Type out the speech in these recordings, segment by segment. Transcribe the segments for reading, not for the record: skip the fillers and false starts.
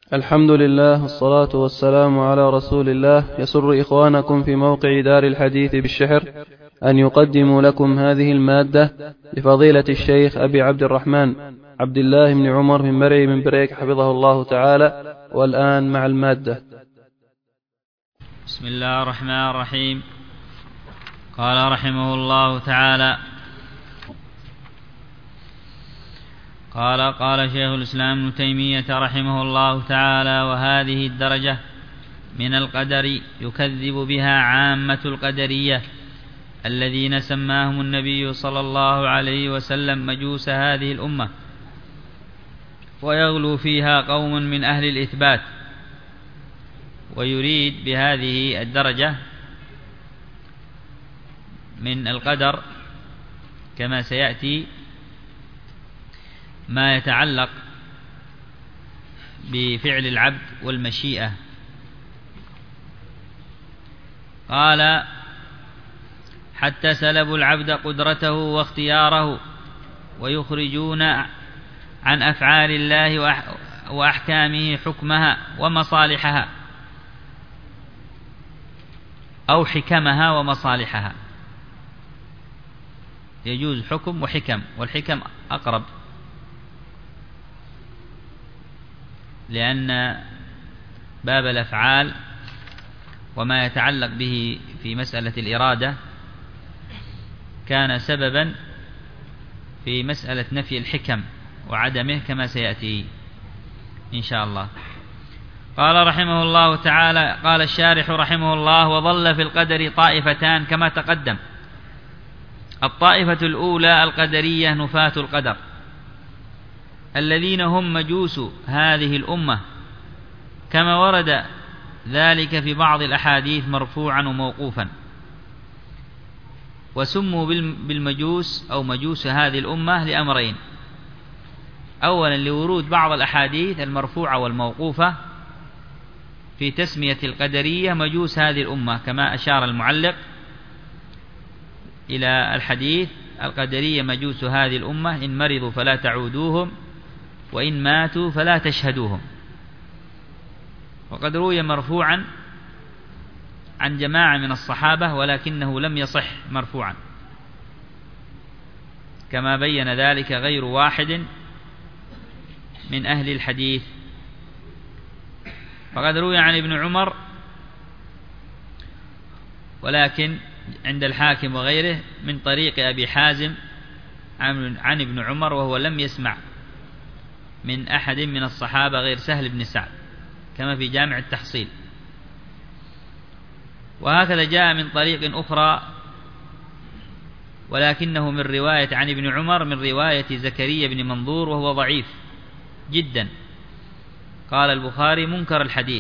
الحمد لله والصلاة والسلام على رسول الله. يسر إخوانكم في موقع دار الحديث بالشحر أن يقدموا لكم هذه المادة لفضيلة الشيخ أبي عبد الرحمن عبد الله بن عمر بن مرعي بن بريك حفظه الله تعالى. والآن مع المادة. بسم الله الرحمن الرحيم. قال رحمه الله تعالى: قال شيخ الإسلام ابن تيمية رحمه الله تعالى: وهذه الدرجة من القدر يكذب بها عامة القدرية الذين سماهم النبي صلى الله عليه وسلم مجوس هذه الأمة، ويغلو فيها قوم من أهل الإثبات. ويريد بهذه الدرجة من القدر كما سيأتي ما يتعلق بفعل العبد والمشيئة. قال: حتى سلبوا العبد قدرته واختياره، ويخرجون عن أفعال الله وأحكامه حكمها ومصالحها، أو حكمها ومصالحها. يجوز حكم وحكم، والحكم أقرب، لأن باب الأفعال وما يتعلق به في مسألة الإرادة كان سببا في مسألة نفي الحكم وعدمه كما سيأتي إن شاء الله. قال رحمه الله تعالى: قال الشارح رحمه الله: وظل في القدر طائفتان كما تقدم. الطائفة الأولى القدرية نفاة القدر، الذين هم مجوس هذه الأمة، كما ورد ذلك في بعض الأحاديث مرفوعا وموقوفا. وسموا بالمجوس أو مجوس هذه الأمة لأمرين: أولا لورود بعض الأحاديث المرفوعة والموقوفة في تسمية القدرية مجوس هذه الأمة، كما أشار المعلق إلى الحديث: القدرية مجوس هذه الأمة، إن مرضوا فلا تعودوهم، وإن ماتوا فلا تشهدوهم. وقد روي مرفوعا عن جماعة من الصحابة، ولكنه لم يصح مرفوعا، كما بين ذلك غير واحد من أهل الحديث. فقد روي عن ابن عمر، ولكن عند الحاكم وغيره من طريق أبي حازم عن ابن عمر، وهو لم يسمع من أحد من الصحابة غير سهل بن سعد، كما في جامع التحصيل. وهكذا جاء من طريق أخرى، ولكنه من رواية عن ابن عمر من رواية زكريا بن منظور، وهو ضعيف جدا. قال البخاري: منكر الحديث.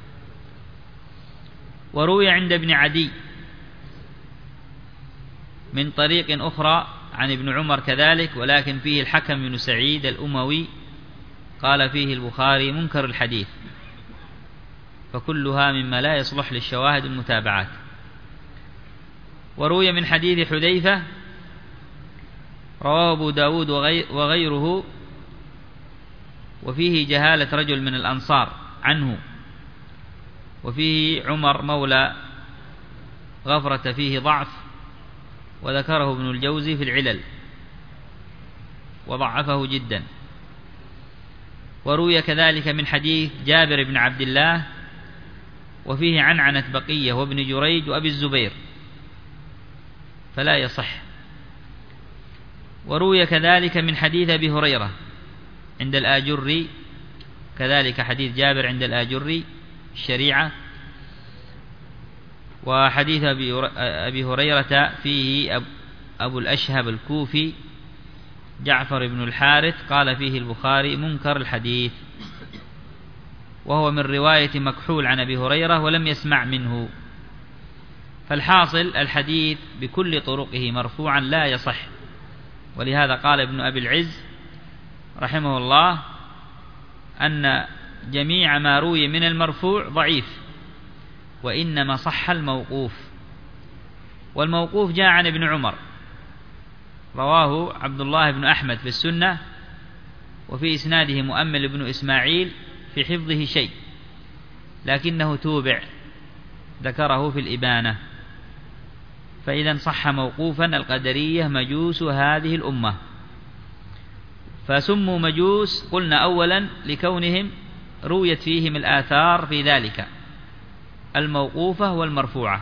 وروي عند ابن عدي من طريق أخرى عن ابن عمر كذلك، ولكن فيه الحكم بن سعيد الأموي، قال فيه البخاري: منكر الحديث. فكلها مما لا يصلح للشواهد المتابعات. وروي من حديث حذيفة رواه أبو داود وغيره، وفيه جهالة رجل من الأنصار عنه، وفيه عمر مولى غفرة فيه ضعف، وذكره ابن الجوزي في العلل وضعفه جدا. وروي كذلك من حديث جابر بن عبد الله، وفيه عنعنة بقية وابن جريج وأبي الزبير، فلا يصح. وروي كذلك من حديث أبي هريرة عند الآجري، كذلك حديث جابر عند الآجري الشريعة. وحديث أبي هريرة فيه أبو الأشهب الكوفي جعفر بن الحارث، قال فيه البخاري: منكر الحديث، وهو من رواية مكحول عن أبي هريرة ولم يسمع منه. فالحاصل الحديث بكل طرقه مرفوعا لا يصح. ولهذا قال ابن أبي العز رحمه الله أن جميع ما روي من المرفوع ضعيف، وإنما صح الموقوف. والموقوف جاء عن ابن عمر، رواه عبد الله بن أحمد في السنة، وفي إسناده مؤمل بن إسماعيل في حفظه شيء، لكنه توبع، ذكره في الإبانة. فإذا صح موقوفا القدرية مجوس هذه الأمة. فسموا مجوس قلنا أولا لكونهم رويت فيهم الآثار في ذلك الموقوفة والمرفوعة،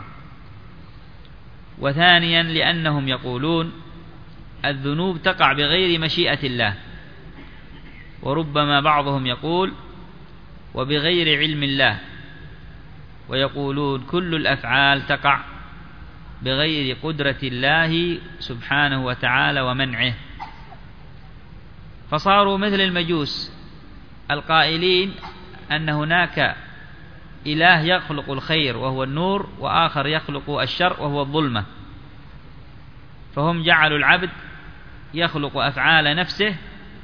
وثانيا لأنهم يقولون الذنوب تقع بغير مشيئة الله، وربما بعضهم يقول وبغير علم الله، ويقولون كل الأفعال تقع بغير قدرة الله سبحانه وتعالى ومنعه. فصاروا مثل المجوس القائلين أن هناك إله يخلق الخير وهو النور، وآخر يخلق الشر وهو الظلمة، فهم جعلوا العبد يخلق أفعال نفسه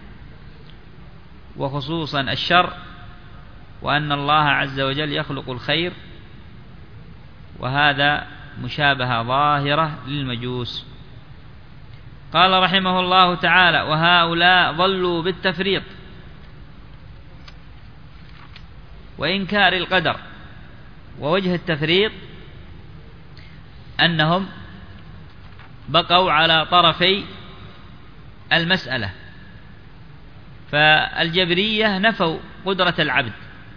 وخصوصا الشر، وأن الله عز وجل يخلق الخير، وهذا مشابهة ظاهرة للمجوس. قال رحمه الله تعالى: وهؤلاء ضلوا بالتفريط وإنكار القدر. ووجه التفريط أنهم بقوا على طرفي المسألة، فالجبرية نفوا قدرة العبد،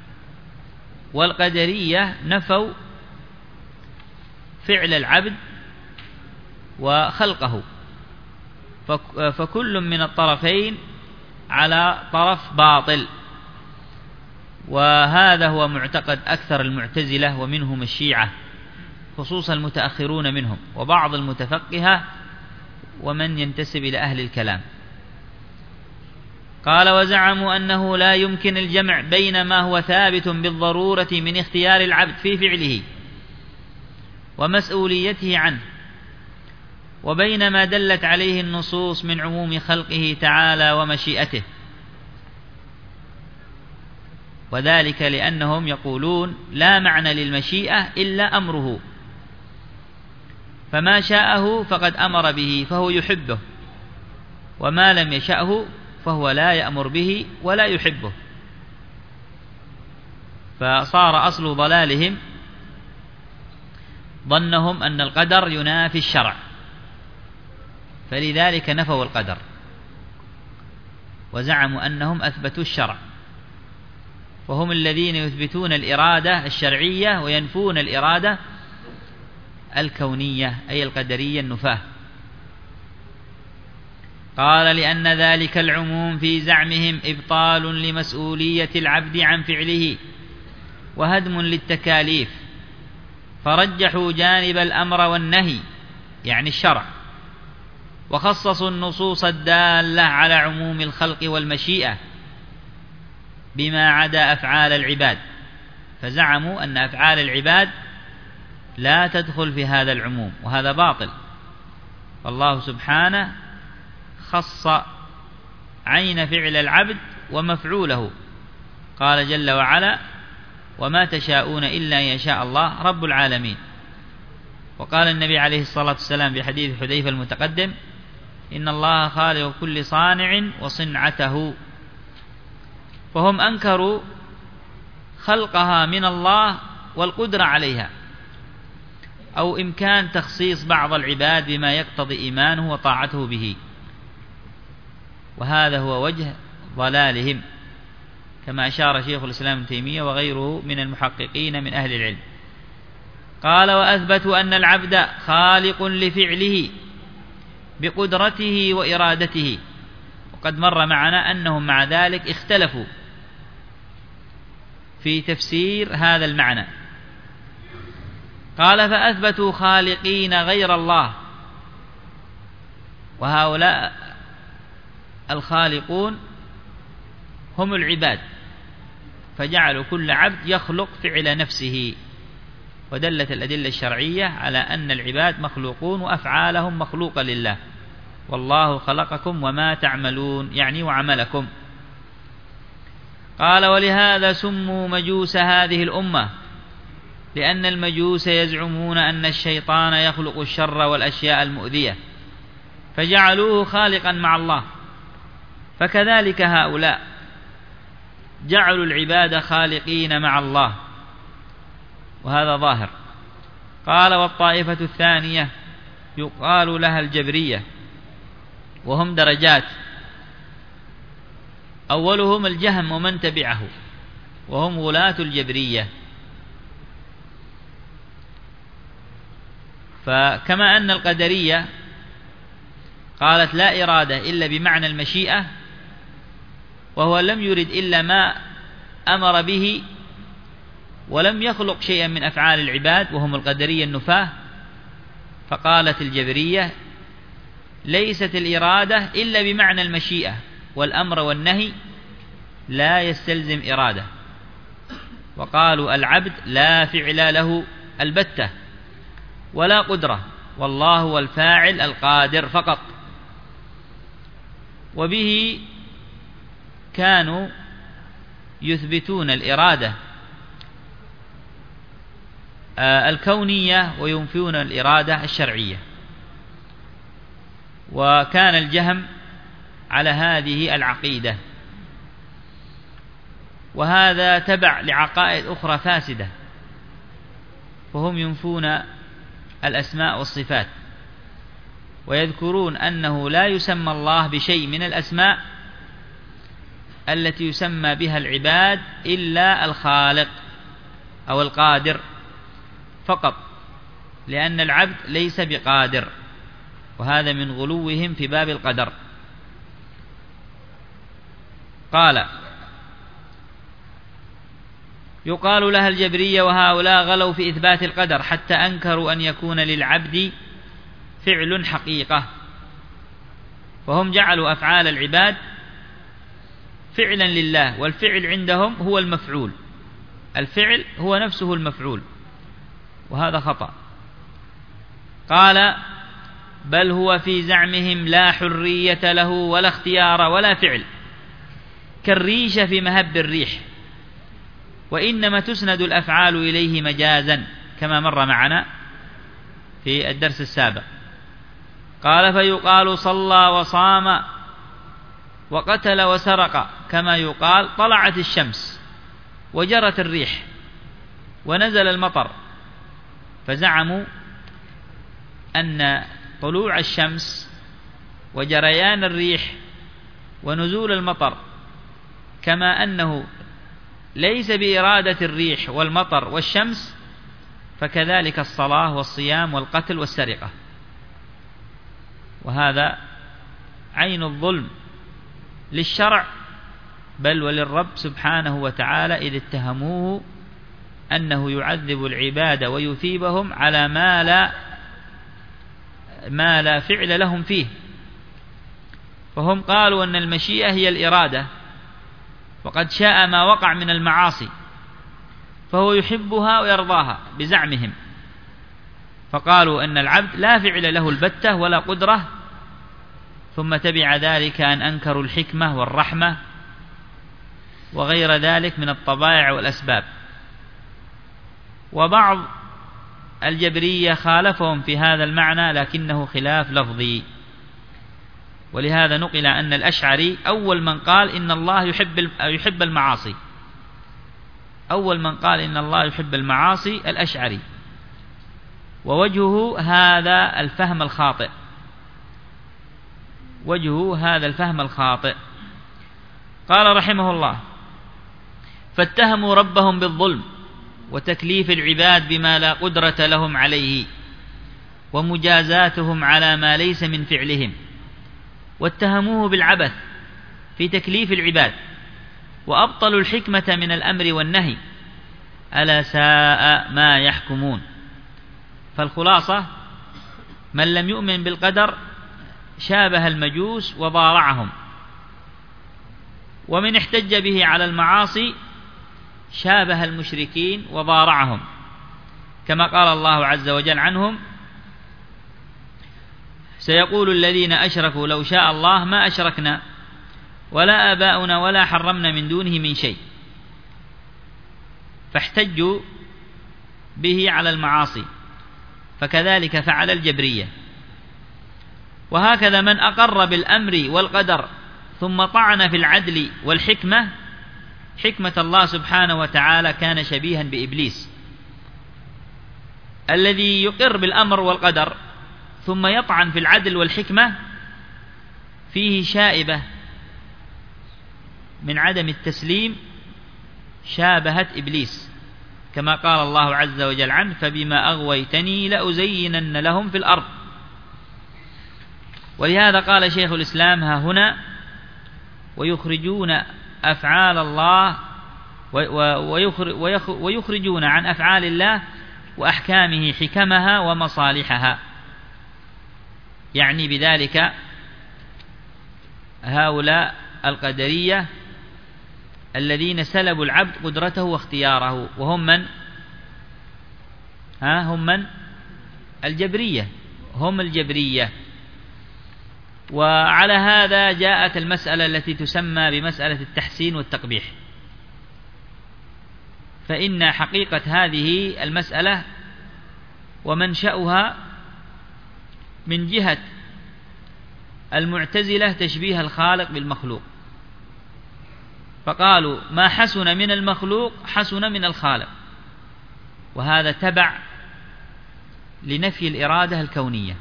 والقدرية نفوا فعل العبد وخلقه، فكل من الطرفين على طرف باطل. وهذا هو معتقد أكثر المعتزلة ومنهم الشيعة، خصوصا المتأخرون منهم وبعض المتفقهة ومن ينتسب إلى أهل الكلام. قال: وزعموا أنه لا يمكن الجمع بين ما هو ثابت بالضرورة من اختيار العبد في فعله ومسؤوليته عنه، وبين ما دلت عليه النصوص من عموم خلقه تعالى ومشيئته، وذلك لأنهم يقولون لا معنى للمشيئة إلا أمره، فما شاءه فقد أمر به فهو يحبه، وما لم يشأه فهو لا يأمر به ولا يحبه. فصار أصل ضلالهم ظنهم أن القدر ينافي الشرع، فلذلك نفوا القدر وزعموا أنهم أثبتوا الشرع، وهم الذين يثبتون الإرادة الشرعية وينفون الإرادة الكونية أي القدرية النفاة. قال: لأن ذلك العموم في زعمهم إبطال لمسؤولية العبد عن فعله وهدم للتكاليف، فرجحوا جانب الأمر والنهي يعني الشرع، وخصصوا النصوص الدالة على عموم الخلق والمشيئة بما عدا أفعال العباد، فزعموا أن أفعال العباد لا تدخل في هذا العموم، وهذا باطل. فالله سبحانه خص عين فعل العبد ومفعوله، قال جل وعلا: وما تشاءون إلا أن يشاء الله رب العالمين. وقال النبي عليه الصلاة والسلام في حديث حذيفة المتقدم: إن الله خالق كل صانع وصنعته. فهم أنكروا خلقها من الله والقدرة عليها، أو إمكان تخصيص بعض العباد بما يقتضي إيمانه وطاعته به، وهذا هو وجه ضلالهم، كما أشار شيخ الإسلام ابن تيمية وغيره من المحققين من أهل العلم. قال: وأثبتوا أن العبد خالق لفعله بقدرته وإرادته، وقد مر معنا أنهم مع ذلك اختلفوا في تفسير هذا المعنى. قال: فأثبتوا خالقين غير الله، وهؤلاء الخالقون هم العباد، فجعلوا كل عبد يخلق فعل نفسه، ودلت الأدلة الشرعية على أن العباد مخلوقون وأفعالهم مخلوقة لله، والله خلقكم وما تعملون يعني وعملكم. قال: ولهذا سموا مجوس هذه الأمة، لأن المجوس يزعمون أن الشيطان يخلق الشر والأشياء المؤذية فجعلوه خالقا مع الله، فكذلك هؤلاء جعلوا العباد خالقين مع الله، وهذا ظاهر. قال: والطائفة الثانية يقال لها الجبرية، وهم درجات، أولهم الجهم ومن تبعه، وهم غلاة الجبرية. فكما أن القدرية قالت لا إرادة إلا بمعنى المشيئة، وهو لم يرد إلا ما أمر به ولم يخلق شيئا من أفعال العباد، وهم القدرية النفاة، فقالت الجبرية ليست الإرادة إلا بمعنى المشيئة، والأمر والنهي لا يستلزم إرادة. وقالوا العبد لا فعل له البتة ولا قدرة، والله هو الفاعل القادر فقط. وبه كانوا يثبتون الإرادة الكونية وينفون الإرادة الشرعية. وكان الجهم على هذه العقيدة، وهذا تبع لعقائد أخرى فاسدة، فهم ينفون الأسماء والصفات، ويذكرون أنه لا يسمى الله بشيء من الأسماء التي يسمى بها العباد إلا الخالق أو القادر فقط، لأن العبد ليس بقادر، وهذا من غلوهم في باب القدر. قال: يقال لها الجبرية، وهؤلاء غلوا في إثبات القدر حتى أنكروا أن يكون للعبد فعل حقيقة، وهم جعلوا أفعال العباد فعلا لله، والفعل عندهم هو المفعول، الفعل هو نفسه المفعول، وهذا خطأ. قال: بل هو في زعمهم لا حرية له ولا اختيار ولا فعل، كالريشة في مهب الريح، وإنما تسند الأفعال إليه مجازا، كما مر معنا في الدرس السابق. قال: فيقال صلى وصام وقتل وسرق، كما يقال طلعت الشمس وجرت الريح ونزل المطر، فزعموا أن طلوع الشمس وجريان الريح ونزول المطر كما أنه ليس بإرادة الريح والمطر والشمس، فكذلك الصلاة والصيام والقتل والسرقة، وهذا عين الظلم للشرع بل وللرب سبحانه وتعالى، إذ اتهموه أنه يعذب العباد ويثيبهم على ما لا فعل لهم فيه. فهم قالوا أن المشيئة هي الإرادة، وقد شاء ما وقع من المعاصي، فهو يحبها ويرضاها بزعمهم، فقالوا أن العبد لا فعل له البتة ولا قدرة، ثم تبع ذلك أن أنكروا الحكمة والرحمة وغير ذلك من الطبائع والأسباب. وبعض الجبرية خالفهم في هذا المعنى، لكنه خلاف لفظي، ولهذا نقل أن الأشعري أول من قال إن الله يحب المعاصي، أول من قال إن الله يحب المعاصي الأشعري، ووجهه هذا الفهم الخاطئ، وجهه هذا الفهم الخاطئ. قال رحمه الله: فاتهموا ربهم بالظلم وتكليف العباد بما لا قدرة لهم عليه، ومجازاتهم على ما ليس من فعلهم، واتهموه بالعبث في تكليف العباد، وأبطلوا الحكمة من الأمر والنهي، ألا ساء ما يحكمون. فالخلاصة: من لم يؤمن بالقدر شابه المجوس وضارعهم، ومن احتج به على المعاصي شابه المشركين وضارعهم، كما قال الله عز وجل عنهم: سيقول الذين أشركوا لو شاء الله ما أشركنا ولا آباؤنا ولا حرمنا من دونه من شيء، فاحتجوا به على المعاصي، فكذلك فعل الجبرية. وهكذا من أقر بالأمر والقدر ثم طعن في العدل والحكمة حكمة الله سبحانه وتعالى كان شبيها بإبليس الذي يقر بالأمر والقدر ثم يطعن في العدل والحكمة، فيه شائبة من عدم التسليم شابهت إبليس، كما قال الله عز وجل عنه: فبما أغويتني لأزينن لهم في الأرض. ولهذا قال شيخ الإسلام ها هنا: ويخرجون أفعال الله ويخرجون عن أفعال الله وأحكامه حكمها ومصالحها، يعني بذلك هؤلاء القدرية الذين سلبوا العبد قدرته واختياره، وهم من؟ هم من؟ الجبرية، هم الجبرية. وعلى هذا جاءت المسألة التي تسمى بمسألة التحسين والتقبيح. فإن حقيقة هذه المسألة ومنشأها من جهة المعتزلة تشبيه الخالق بالمخلوق، فقالوا ما حسن من المخلوق حسن من الخالق، وهذا تبع لنفي الإرادة الكونية.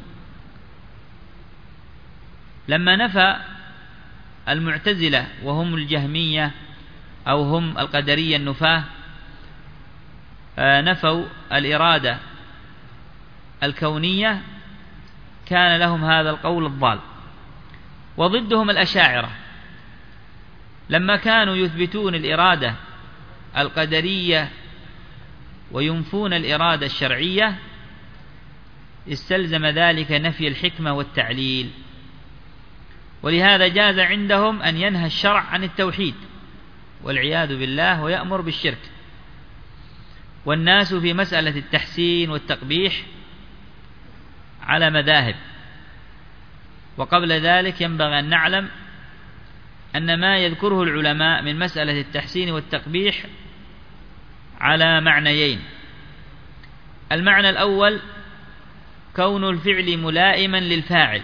لما نفى المعتزلة وهم الجهمية أو هم القدرية النفاة نفوا الإرادة الكونية، كان لهم هذا القول الضال. وضدهم الأشاعرة لما كانوا يثبتون الإرادة القدرية وينفون الإرادة الشرعية، استلزم ذلك نفي الحكمة والتعليل. ولهذا جاز عندهم أن ينهى الشرع عن التوحيد والعياذ بالله ويأمر بالشرك. والناس في مسألة التحسين والتقبيح على مذاهب. وقبل ذلك ينبغي أن نعلم أن ما يذكره العلماء من مسألة التحسين والتقبيح على معنيين: المعنى الأول كون الفعل ملائما للفاعل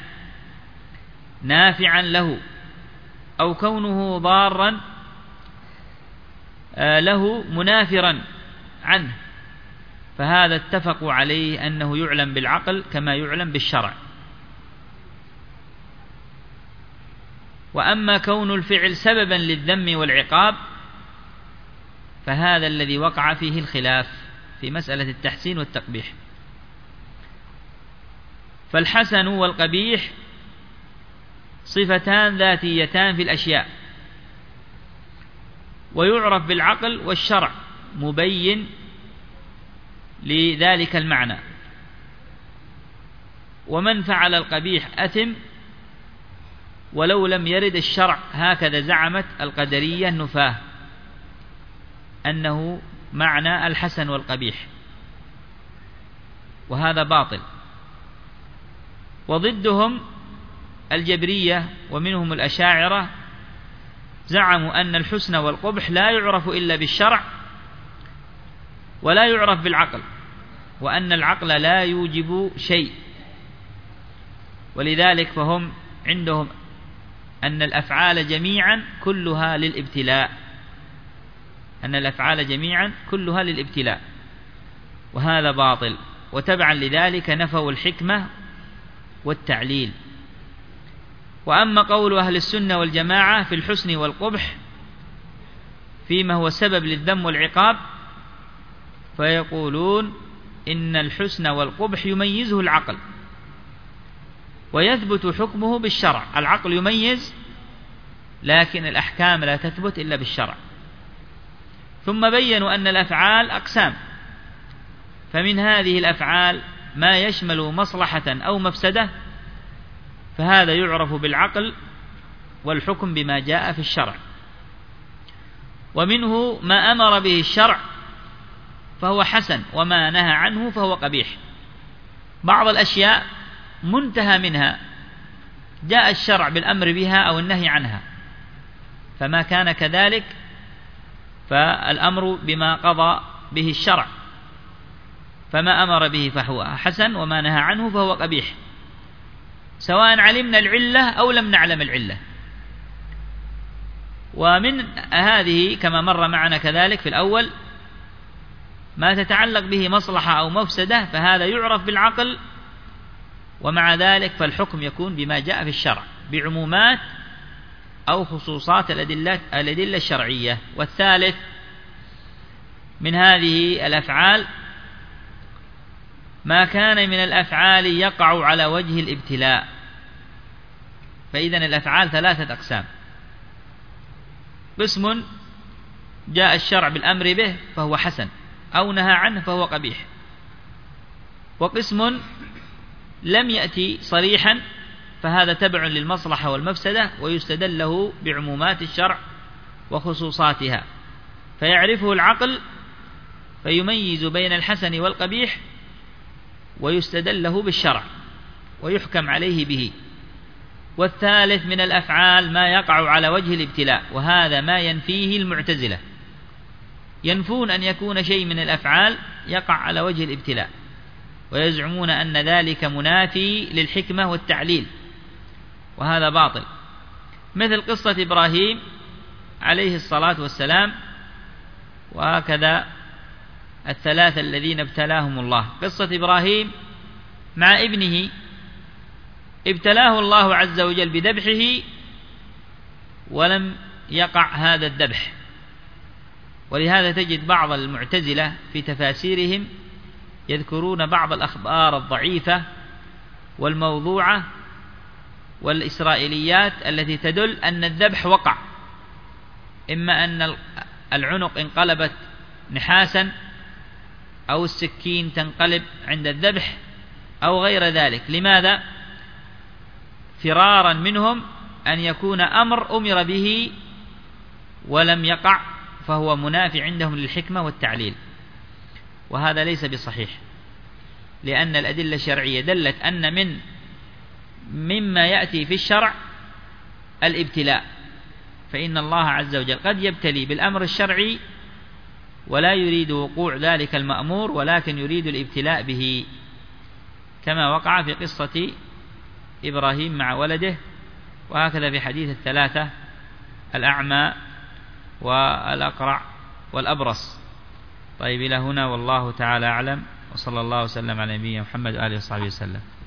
نافعا له، أو كونه ضارا له منافرا عنه، فهذا اتفقوا عليه أنه يعلم بالعقل كما يعلم بالشرع. وأما كون الفعل سببا للذم والعقاب فهذا الذي وقع فيه الخلاف في مسألة التحسين والتقبيح. فالحسن والقبيح صفتان ذاتيتان في الأشياء، ويعرف بالعقل والشرع مبين لذلك المعنى. ومن فعل القبيح أثم ولو لم يرد الشرع، هكذا زعمت القدرية النفاة أنه معنى الحسن والقبيح، وهذا باطل. وضدهم الجبرية ومنهم الأشاعرة زعموا أن الحسن والقبح لا يعرف إلا بالشرع ولا يعرف بالعقل، وأن العقل لا يوجب شيء. ولذلك فهم عندهم أن الأفعال جميعا كلها للابتلاء، أن الأفعال جميعا كلها للابتلاء، وهذا باطل. وتبعا لذلك نفوا الحكمة والتعليل. وأما قول أهل السنة والجماعة في الحسن والقبح فيما هو سبب للذم والعقاب، فيقولون إن الحسن والقبح يميزه العقل ويثبت حكمه بالشرع. العقل يميز، لكن الأحكام لا تثبت إلا بالشرع. ثم بينوا أن الأفعال أقسام، فمن هذه الأفعال ما يشمل مصلحة أو مفسدة، فهذا يعرف بالعقل والحكم بما جاء في الشرع. ومنه ما أمر به الشرع فهو حسن، وما نهى عنه فهو قبيح. بعض الأشياء منتهى منها جاء الشرع بالأمر بها أو النهي عنها، فما كان كذلك فالأمر بما قضى به الشرع، فما أمر به فهو حسن وما نهى عنه فهو قبيح، سواء علمنا العلة أو لم نعلم العلة. ومن هذه كما مر معنا كذلك في الأول ما تتعلق به مصلحة أو مفسدة فهذا يعرف بالعقل، ومع ذلك فالحكم يكون بما جاء في الشرع بعمومات أو خصوصات الأدلة الشرعية. والثالث من هذه الأفعال ما كان من الأفعال يقع على وجه الابتلاء. فإذن الأفعال ثلاثة أقسام: قسم جاء الشرع بالأمر به فهو حسن أو نهى عنه فهو قبيح، وقسم لم يأتي صريحا فهذا تبع للمصلحة والمفسدة ويستدل له بعمومات الشرع وخصوصاتها فيعرفه العقل فيميز بين الحسن والقبيح ويستدل له بالشرع ويحكم عليه به. والثالث من الأفعال ما يقع على وجه الابتلاء، وهذا ما ينفيه المعتزلة، ينفون أن يكون شيء من الأفعال يقع على وجه الابتلاء، ويزعمون أن ذلك منافي للحكمة والتعليل، وهذا باطل. مثل قصة إبراهيم عليه الصلاة والسلام، وهكذا الثلاثة الذين ابتلاهم الله. قصة إبراهيم مع ابنه ابتلاه الله عز وجل بذبحه ولم يقع هذا الذبح، ولهذا تجد بعض المعتزلة في تفاسيرهم يذكرون بعض الأخبار الضعيفة والموضوعة والإسرائيليات التي تدل أن الذبح وقع، إما أن العنق انقلبت نحاسا أو السكين تنقلب عند الذبح أو غير ذلك. لماذا؟ فرارا منهم أن يكون أمر به ولم يقع فهو منافي عندهم للحكمة والتعليل، وهذا ليس بصحيح، لأن الأدلة الشرعية دلت أن مما يأتي في الشرع الابتلاء، فإن الله عز وجل قد يبتلي بالأمر الشرعي ولا يريد وقوع ذلك المأمور، ولكن يريد الابتلاء به، كما وقع في قصة إبراهيم مع ولده، وهكذا في حديث الثلاثة: الأعمى والأقرع والأبرص. طيب، إلى هنا والله تعالى أعلم، وصلى الله وسلم على نبينا محمد وآله وصحبه وسلم.